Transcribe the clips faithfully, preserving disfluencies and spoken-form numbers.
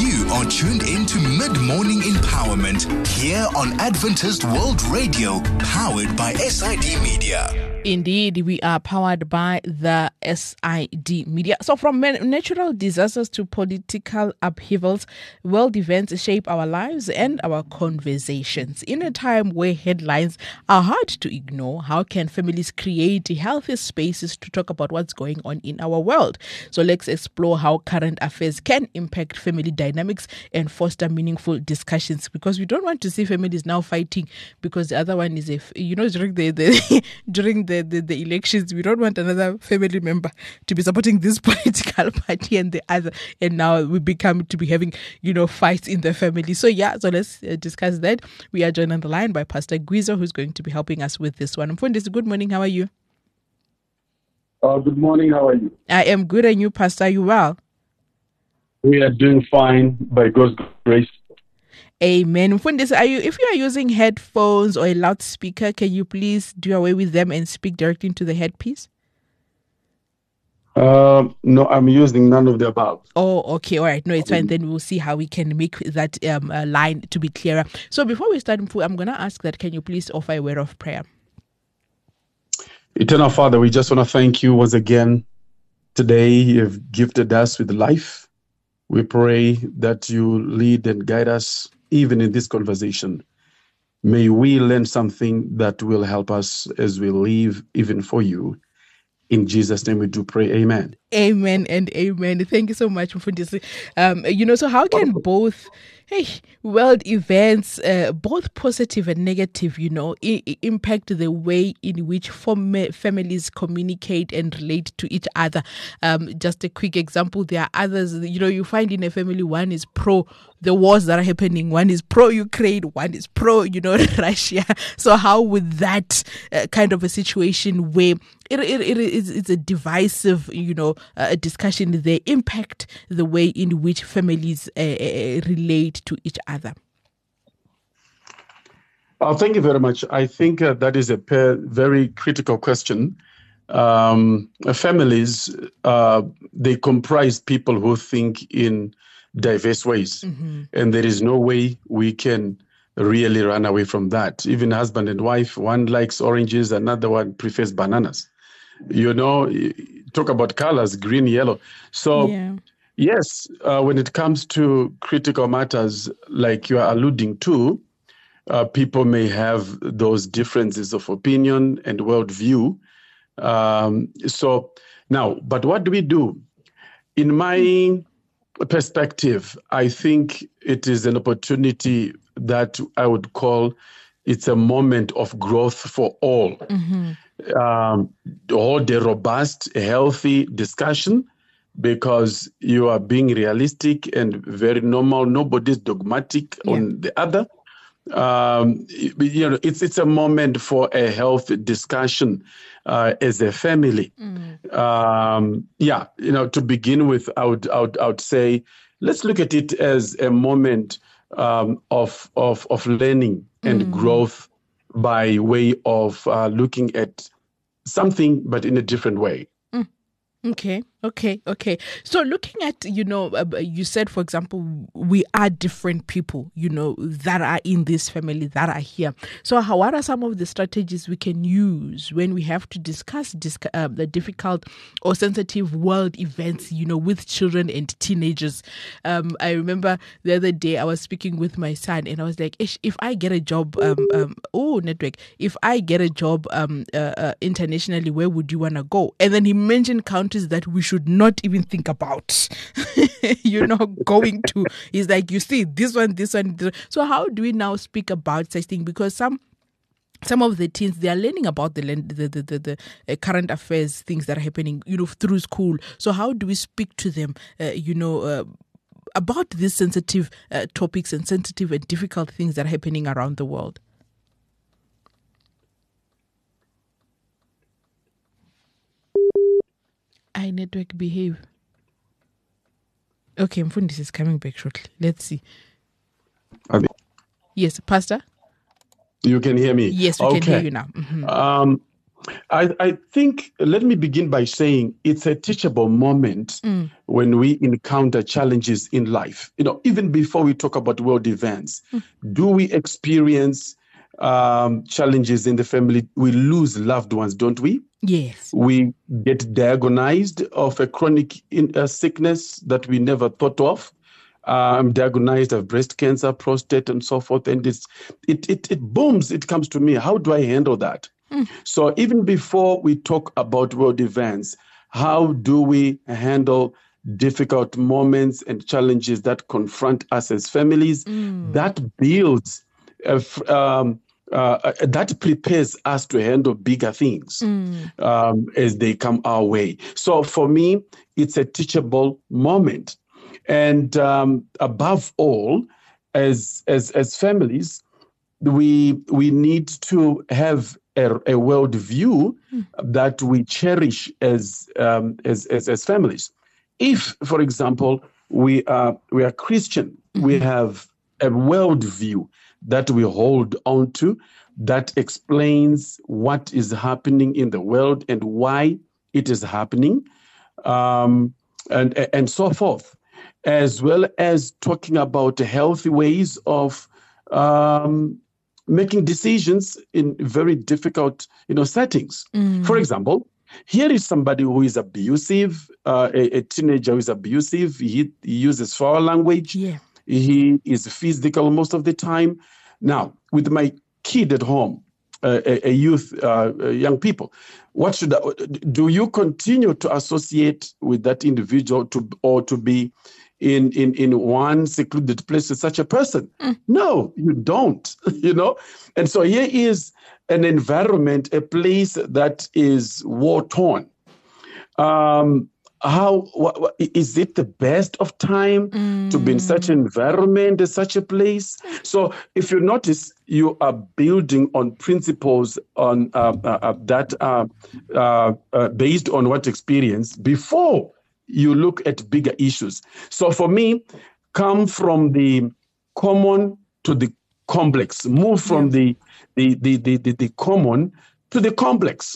You are tuned into Mid-Morning Empowerment here on Adventist World Radio, powered by S I D Media. Indeed, we are powered by the S I D Media. So from natural disasters to political upheavals, world events shape our lives and our conversations. In a time where headlines are hard to ignore, how can families create healthy spaces to talk about what's going on in our world? So let's explore how current affairs can impact family dynamics and foster meaningful discussions, because we don't want to see families now fighting because the other one is, a, you know, during the, the during the The, the, the elections, we don't want another family member to be supporting this political party and the other, and now we become to be having, you know, fights in the family. So yeah, so let's uh, discuss that. We are joined on the line by Pastor Gwizo, who's going to be helping us with this one. Mfundisi, good morning. How are you? Uh, good morning. How are you? I am good. And you, Pastor, are you well? We are doing fine by God's grace. Amen. Mfundisi, are you, if you are using headphones or a loudspeaker, can you please do away with them and speak directly into the headpiece? Uh, no, I'm using none of the above. Oh, okay. All right. No, it's fine. Then we'll see how we can make that um, uh, line to be clearer. So before we start, I'm going to ask that, can you please offer a word of prayer? Eternal Father, we just want to thank you once again. Today, you've gifted us with life. We pray that you lead and guide us even in this conversation. May we learn something that will help us as we live even for you. In Jesus' name we do pray. Amen. Amen and amen. Thank you so much, Mfundisi. Um, you know, so how can both hey, world events, uh, both positive and negative, you know, I- impact the way in which fam- families communicate and relate to each other? Um, just a quick example, there are others, you know, you find in a family, one is pro the wars that are happening, one is pro-Ukraine, one is pro, you know, Russia. So how would that uh, kind of a situation where it, it, it is it's a divisive, you know, uh, discussion, they impact the way in which families uh, uh, relate to each other? Oh, thank you very much. I think uh, that is a per- very critical question. Um, families, uh, they comprise people who think in diverse ways. Mm-hmm. And there is no way we can really run away from that. Even husband and wife, one likes oranges, another one prefers bananas. You know, talk about colors, green, yellow. So, yeah. yes, uh, when it comes to critical matters like you are alluding to, uh, people may have those differences of opinion and worldview. Um, so now, but what do we do? In my mm-hmm. perspective, I think it is an opportunity that I would call it's a moment of growth for all. Mm-hmm. Um, hold a robust, healthy discussion because you are being realistic and very normal. Nobody's dogmatic yeah. on the other. Um, you know, it's it's a moment for a healthy discussion uh, as a family. Mm. Um, yeah, you know, to begin with, I would, I would I would say let's look at it as a moment um, of of of learning and mm. growth by way of uh, looking at something, but in a different way. Mm. Okay, okay, okay. So looking at, you know, uh, you said, for example, we are different people, you know, that are in this family, that are here. So how, what are some of the strategies we can use when we have to discuss disc- uh, the difficult or sensitive world events, you know, with children and teenagers? Um, I remember the other day I was speaking with my son and I was like, if I get a job, um, um, oh, network, if I get a job um, uh, uh, internationally, where would you want to go? And then he mentioned countries that we should not even think about, you know, going to. It's like, you see, this one, this one, this one. So how do we now speak about such things? Because some some of the teens, they are learning about the the the, the, the uh, current affairs, things that are happening, you know, through school. So how do we speak to them, uh, you know, uh, about these sensitive uh, topics and sensitive and difficult things that are happening around the world? I network behave. Okay, Mfundisi is coming back shortly. Let's see. Okay. Yes, Pastor? You can hear me? Yes, we okay. can hear you now. Mm-hmm. Um, I, I think, let me begin by saying it's a teachable moment mm. when we encounter challenges in life. You know, even before we talk about world events, mm. do we experience um, challenges in the family? We lose loved ones, don't we? Yes. We get diagnosed of a chronic in, uh, sickness that we never thought of. I'm um, diagnosed of breast cancer, prostate, and so forth. And it's, it, it, it booms, it comes to me. How do I handle that? Mm. So even before we talk about world events, how do we handle difficult moments and challenges that confront us as families? Mm. That builds, a, um, uh, that prepares us to handle bigger things mm. um, as they come our way. So for me, it's a teachable moment. And um, above all, as as as families, we we need to have a, a world view mm. that we cherish as, um, as as as families. If, for example, we are we are Christian, mm-hmm. we have a world view that we hold on to that explains what is happening in the world and why it is happening, um, and and so forth. As well as talking about healthy ways of um, making decisions in very difficult, you know, settings. Mm. For example, here is somebody who is abusive, uh, a, a teenager who is abusive. He, he uses foul language. Yeah. He is physical most of the time. Now, with my kid at home, uh, a, a youth, uh, young people, what should I, do you continue to associate with that individual to or to be in, in, in one secluded place with such a person? Mm. No, you don't, you know? And so here is an environment, a place that is war-torn. Um, how what, what, is it the best of time mm. to be in such an environment, in such a place? So if you notice, you are building on principles on uh, uh, that are uh, uh, based on what experience before you look at bigger issues. So for me, come from the common to the complex, move from yeah. the, the, the, the, the, the common to the complex.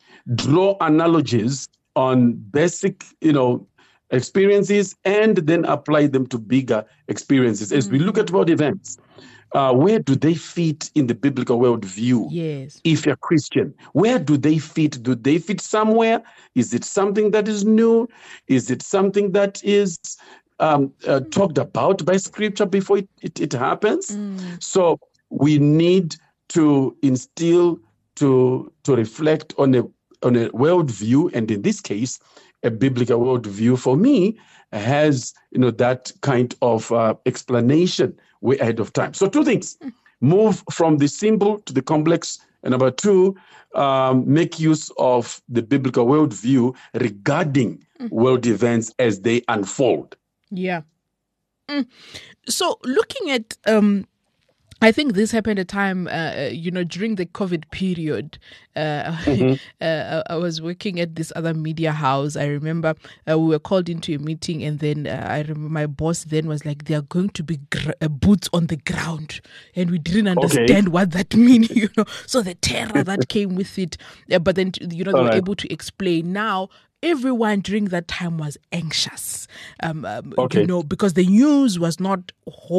Draw analogies on basic, you know, experiences and then apply them to bigger experiences. As mm-hmm. we look at world events, uh, where do they fit in the biblical worldview? Yes. If you're Christian, where do they fit? Do they fit somewhere? Is it something that is new? Is it something that is um, uh, talked about by Scripture before it, it, it happens? Mm. So we need to instill, to to reflect on a on a worldview, and in this case, a biblical worldview for me has, you know, that kind of uh, explanation way ahead of time. So two things: move from the simple to the complex, and number two, um, make use of the biblical worldview regarding mm. world events as they unfold. Yeah. Mm. So looking at um. I think this happened at a time, uh, you know, during the COVID period. Uh, mm-hmm. uh, I was working at this other media house. I remember uh, we were called into a meeting, and then uh, I remember my boss then was like, "There are going to be gr- uh, boots on the ground," and we didn't understand okay. what that means, you know. So the terror that came with it, uh, but then you know they All were right. able to explain. Now everyone during that time was anxious, um, um, okay. you know, because the news was not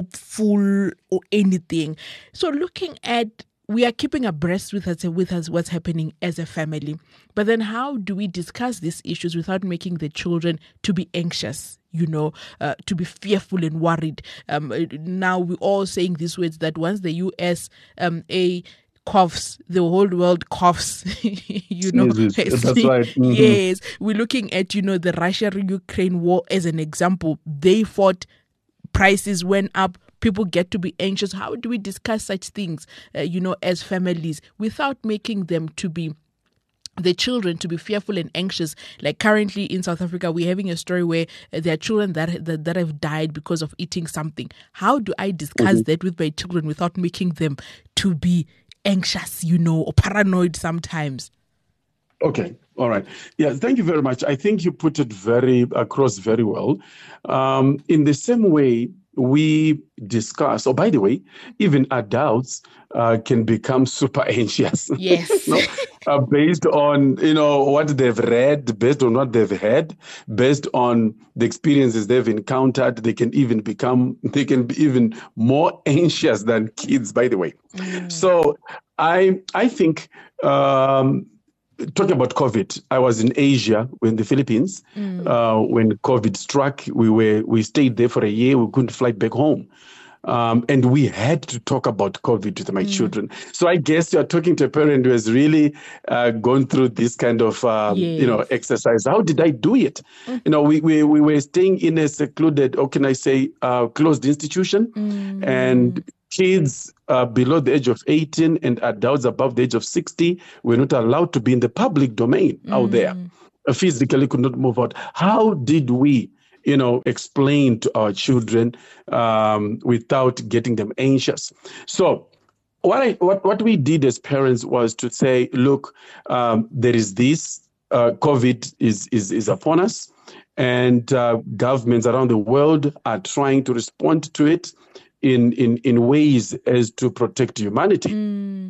hopeful or anything. So looking at, we are keeping abreast with us, with us what's happening as a family. But then how do we discuss these issues without making the children to be anxious, you know, uh, to be fearful and worried? Um, now we're all saying these words that once the U S um, a coughs, the whole world coughs, you know. Yes, yes, that's right. Mm-hmm. Yes, we're looking at, you know, the Russia-Ukraine war as an example. They fought, prices went up, people get to be anxious. How do we discuss such things, uh, you know, as families without making them to be, the children to be fearful and anxious? Like currently in South Africa, we're having a story where there are children that that, that have died because of eating something. How do I discuss mm-hmm. that with my children without making them to be anxious, you know, or paranoid sometimes? Okay. All right. Yeah, thank you very much. I think you put it very across very well. Um, in the same way, we discuss, oh, by the way, even adults uh, can become super anxious. Yes. you know, uh, based on, you know, what they've read, based on what they've had, based on the experiences they've encountered, they can even become, they can be even more anxious than kids, by the way. Mm. So I, I think, um, talking about COVID, I was in Asia, in the Philippines, mm. uh, when COVID struck. We were we stayed there for a year. We couldn't fly back home, um, and we had to talk about COVID with my mm. children. So I guess you are talking to a parent who has really uh, gone through this kind of um, yes. you know exercise. How did I do it? Mm. You know, we, we we were staying in a secluded, or can I say, uh, closed institution, mm. and kids uh, below the age of eighteen and adults above the age of sixty were not allowed to be in the public domain mm. out there. Uh, physically could not move out. How did we, you know, explain to our children um, without getting them anxious? So what, I, what, what we did as parents was to say, look, um, there is this, uh, COVID is, is, is upon us, and uh, governments around the world are trying to respond to it in, in, in ways as to protect humanity. Mm.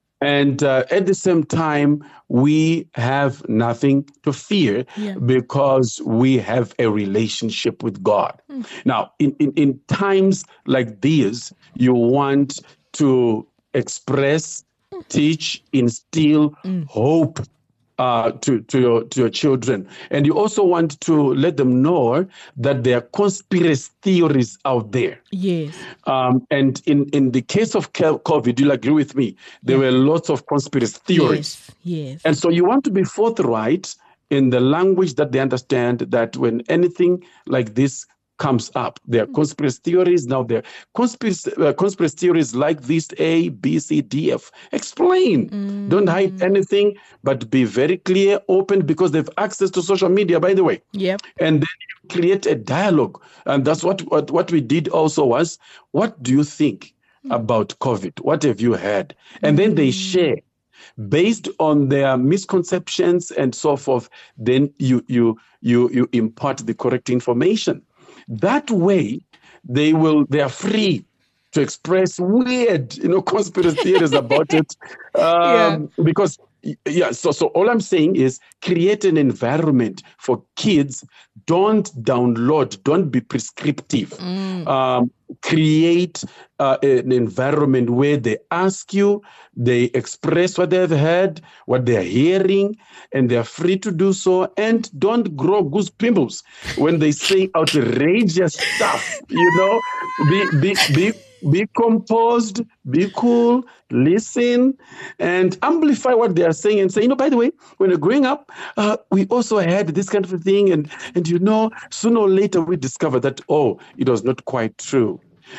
And uh, at the same time, we have nothing to fear yeah. because we have a relationship with God. Mm. Now, in, in, in times like these, you want to express, mm. teach, instill mm. hope Uh, to, to, your, to your children. And you also want to let them know that there are conspiracy theories out there. Yes. Um, and in, in the case of COVID, you'll agree with me, there yeah. were lots of conspiracy theories. Yes, yes. And so you want to be forthright in the language that they understand, that when anything like this comes up, there are conspiracy theories. Now there are conspiracy, uh, conspiracy theories like this, A, B, C, D, F. Explain. Mm. Don't hide anything, but be very clear, open, because they have access to social media, by the way. Yep. And then you create a dialogue. And that's what, what, what we did also was, what do you think mm. about COVID? What have you heard? And mm. then they share. Based on their misconceptions and so forth, then you, you, you, you impart the correct information. That way, they will. They are free to express weird, you know, conspiracy theories about it. Um, yeah. Because, yeah. So, so all I'm saying is create an environment for kids. Don't download. Don't be prescriptive. Mm. Um, create uh, an environment where they ask you, they express what they've heard, what they're hearing, and they're free to do so. And don't grow goose pimples when they say outrageous stuff. You know, be be be be composed, be cool, listen, and amplify what they are saying, and say, you know, by the way, when you're growing up, uh, we also had this kind of a thing, and and you know, sooner or later we discovered that, oh, it was not quite true.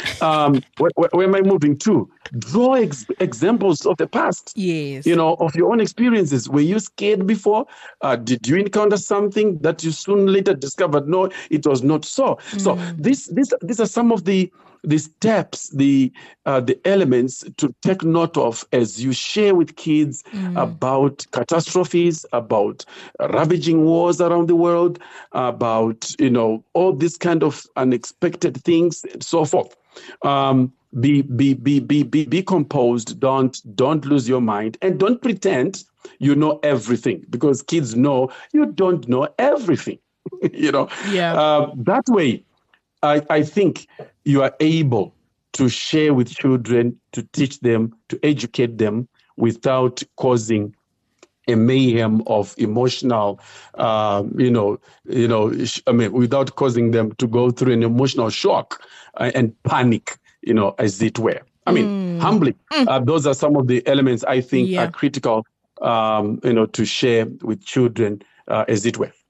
Um, where, where am I moving to? Draw ex- examples of the past. Yes. You know, of your own experiences. Were you scared before? Uh, did you encounter something that you soon later discovered? No, it was not so. Mm. So this, this, these are some of the the steps, the uh, the elements to take note of as you share with kids mm. about catastrophes, about ravaging wars around the world, about, you know, all these kind of unexpected things and so forth. Um, be be be be be be composed. Don't don't lose your mind, and don't pretend you know everything, because kids know you don't know everything. you know, yeah. Uh, that way, I I think you are able to share with children, to teach them, to educate them without causing a mayhem of emotional, uh, you know, you know, I mean, without causing them to go through an emotional shock uh, and panic, you know, as it were. I mean, mm. humbly, mm. Uh, those are some of the elements I think yeah. are critical, um, you know, to share with children, uh, as it were.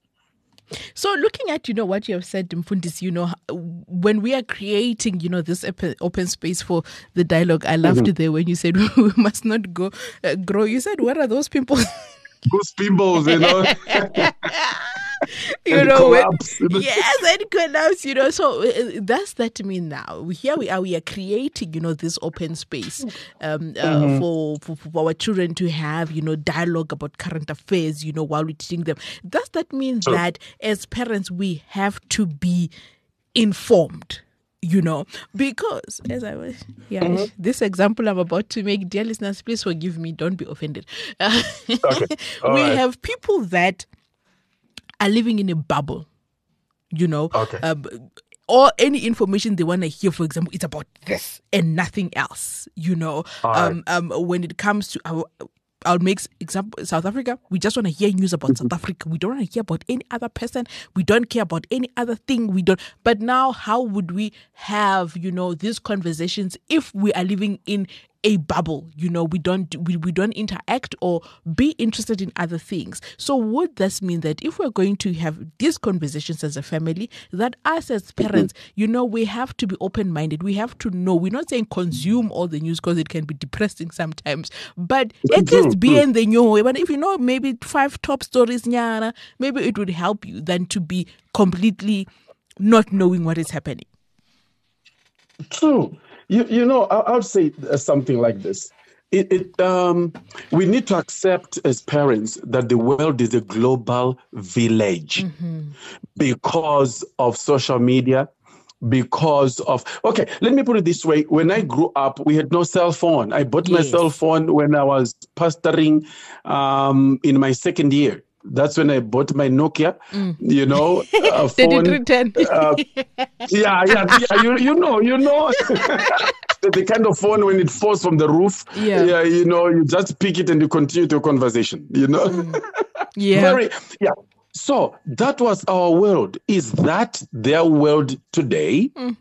So looking at, you know, what you have said, Mfundisi, you know, when we are creating, you know, this open space for the dialogue, I loved mm-hmm. it there when you said we must not go uh, grow. You said, what are those pimples? Those pimples, you know. you and know, when, collapse. yes, and collapse, you know. So uh, does that mean now here we are, we are creating, you know, this open space um, uh, mm-hmm. for, for for our children to have, you know, dialogue about current affairs, you know, while we're teaching them. Does that mean sure. that as parents we have to be informed? You know, because as I was, yeah, mm-hmm. this example I'm about to make, dear listeners, please forgive me, don't be offended. Uh, okay. We right. have people that are living in a bubble, you know, okay. um, or any information they want to hear, for example, it's about this and nothing else, you know, um, right. um, when it comes to our, I'll make example, South Africa, we just want to hear news about South Africa. We don't want to hear about any other person. We don't care about any other thing. We don't. But now how would we have, you know, these conversations if we are living in a bubble? You know, we don't we, we don't interact or be interested in other things. So would this mean that if we're going to have these conversations as a family, that us as parents, you know, we have to be open-minded. We have to know. We're not saying consume all the news because it can be depressing sometimes, but at least be in the know. But if you know maybe five top stories, maybe it would help you than to be completely not knowing what is happening. True. You you know, I, I would say something like this. It, it um, we need to accept as parents that the world is a global village mm-hmm. because of social media, because of, okay, let me put it this way. When I grew up, we had no cell phone. I bought yes. my cell phone when I was pastoring um, in my second year. That's when I bought my Nokia, mm. you know, uh, phone. Did it return? uh, yeah, yeah, yeah. You, you know, you know, the, the kind of phone when it falls from the roof. Yeah. yeah, you know, you just pick it and you continue your conversation. You know, mm. yeah, very, yeah. So that was our world. Is that their world today? Mm.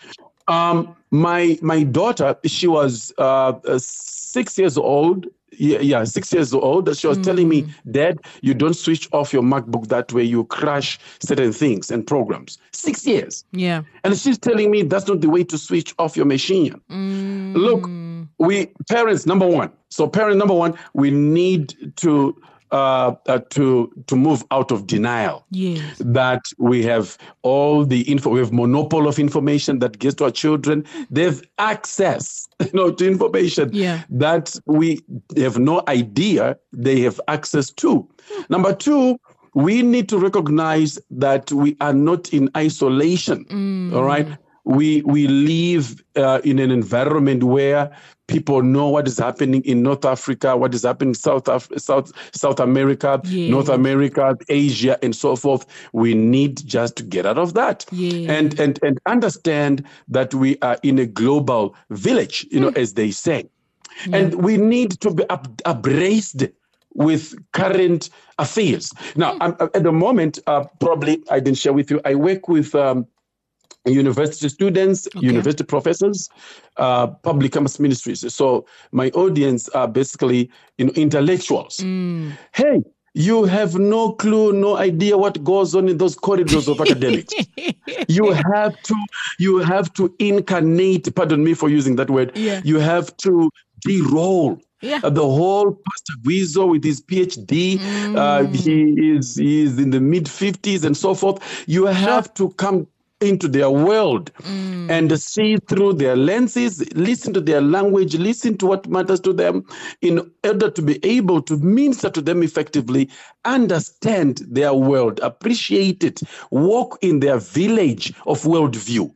Um, my my daughter, she was uh, uh, six years old. Yeah, yeah, six years old. She was mm. telling me, Dad, you don't switch off your MacBook that way. You crash certain things and programs. Six years. Yeah. And she's telling me that's not the way to switch off your machine. Mm. Look, we parents, number one. So parent number one, we need to uh, uh, to to move out of denial. Yes. That we have all the info, we have monopoly of information that gets to our children. They have access, you know, to information yeah. that we have no idea they have access to. Number two, we need to recognize that we are not in isolation. Mm. All right. We we live uh, in an environment where people know what is happening in North Africa, what is happening in South Af- South South America, yes. North America, Asia, and so forth. We need just to get out of that yes. and and and understand that we are in a global village, you know, mm. as they say, yeah. and we need to be ab- abreast with current affairs. Now, mm. I'm, at the moment, uh, probably I didn't share with you. I work with. Um, University students, okay. university professors, uh, public campus ministries. So my audience are basically, you know, intellectuals. Mm. Hey, you have no clue, no idea what goes on in those corridors of academics. You have to, you have to incarnate. Pardon me for using that word. Yeah. You have to de-roll. Yeah. Uh, the whole Pastor Guizo with his PhD, mm. uh, he is he is in the mid fifties and so forth. You have sure. to come into their world mm. and see through their lenses, listen to their language, listen to what matters to them in order to be able to minister to them effectively, understand their world, appreciate it, walk in their village of worldview.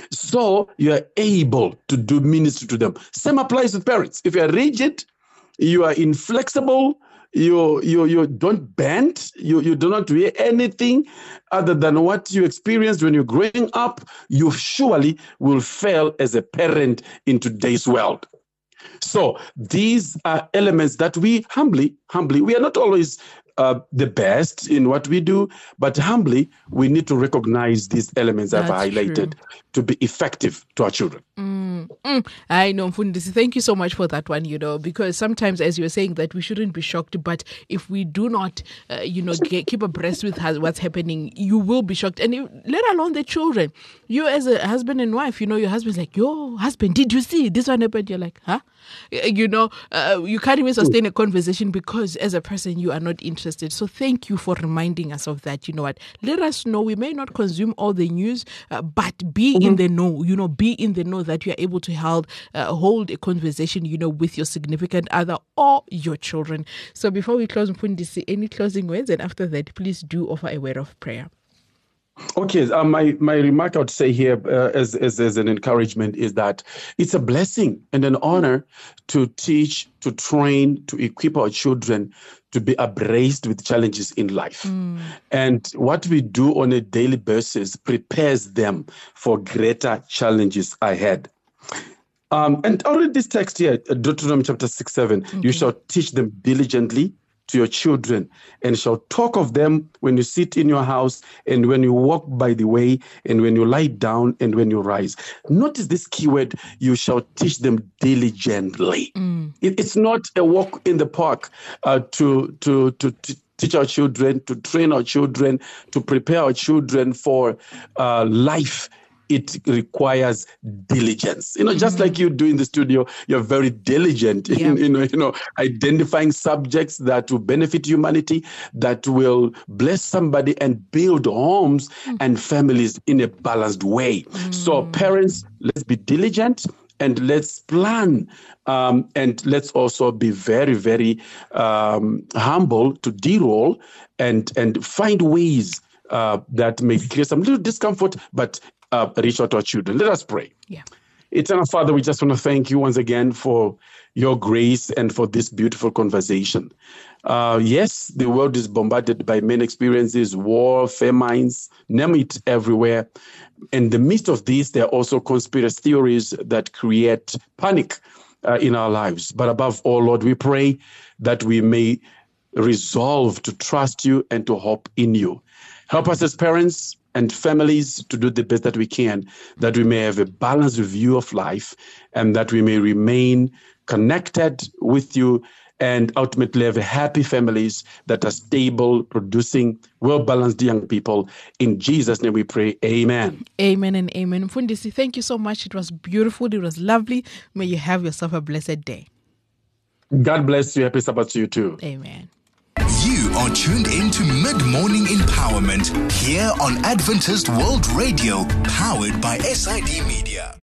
So you are able to do ministry to them. Same applies with parents. If you are rigid, you are inflexible, You you you don't bend. You you do not do anything other than what you experienced when you're growing up. You surely will fail as a parent in today's world. So these are elements that we humbly, humbly, we are not always uh, the best in what we do, but humbly, we need to recognize these elements I've highlighted true. to be effective to our children. Mm, mm. I know, Mfundisi, thank you so much for that one, you know, because sometimes, as you were saying, that we shouldn't be shocked, but if we do not, uh, you know, get, keep abreast with what's happening, you will be shocked. And you, let alone the children. You as a husband and wife, you know, your husband's like, yo, husband, did you see this one happened? You're like, huh? You know, uh, you can't even sustain a conversation because as a person, you are not interested interested. So thank you for reminding us of that. You know what? Let us know. We may not consume all the news, uh, but be mm-hmm. in the know. You know, be in the know that you are able to hold, uh, hold a conversation, you know, with your significant other or your children. So before we close, Mfundisi, any closing words? And after that, please do offer a word of prayer. Okay, uh, my, my remark I would say here uh, as, as, as an encouragement is that it's a blessing and an honor to teach, to train, to equip our children to be abreast with challenges in life. Mm. And what we do on a daily basis prepares them for greater challenges ahead. Um, and already this text here, Deuteronomy chapter six, seven, okay. You shall teach them diligently to your children, and shall talk of them when you sit in your house, and when you walk by the way, and when you lie down, and when you rise. Notice this keyword, you shall teach them diligently. Mm. It, it's not a walk in the park uh, to, to, to, to teach our children, to train our children, to prepare our children for uh, life. It requires diligence. You know, just mm-hmm. like you do in the studio, you're very diligent yeah. in, you know, you know, identifying subjects that will benefit humanity, that will bless somebody and build homes mm-hmm. and families in a balanced way. Mm-hmm. So parents, let's be diligent and let's plan. Um, and let's also be very, very um, humble to de-roll and, and find ways uh, that may create some little discomfort, but Uh, reach out to our children. Let us pray. Yeah. Eternal Father, we just want to thank you once again for your grace and for this beautiful conversation. Uh, yes, the world is bombarded by many experiences, war, famines, name it everywhere. In the midst of this, there are also conspiracy theories that create panic uh, in our lives. But above all, Lord, we pray that we may resolve to trust you and to hope in you. Help us as parents and families to do the best that we can, that we may have a balanced view of life and that we may remain connected with you and ultimately have happy families that are stable, producing well-balanced young people. In Jesus' name we pray, amen. Amen and amen. Mfundisi, thank you so much. It was beautiful. It was lovely. May you have yourself a blessed day. God bless you. Happy Sabbath to you too. Amen. You are tuned in to Mid-Morning Empowerment here on Adventist World Radio, powered by S I D Media.